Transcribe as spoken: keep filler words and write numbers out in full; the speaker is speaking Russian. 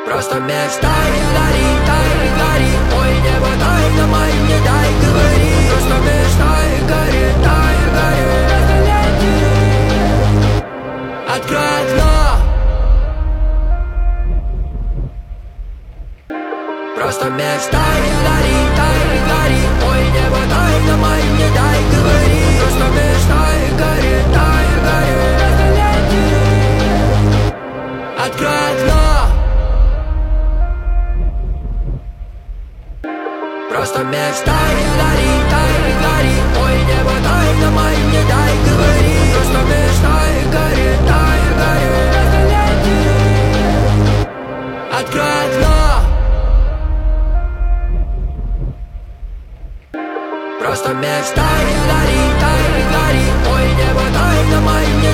Просто мечтай, гори, дай, гори. Ой, небо, дай на май, не дай, говори. Просто мечтай, гори, дай, гори. Открой окно. Просто мечтай, гори, дай, гори. Ой, небо, дай на май, не дай, говори. Просто мечтай, гори, дай, гори. Открой окно. Просто мечтай, гори, дай, гори. Ой, небо, дай на май, не дай, говори. Просто мечтай, гори, дай, гори. Открой окно. Просто мечтай, гори, дай, гори. Ой, небо, дай на май, не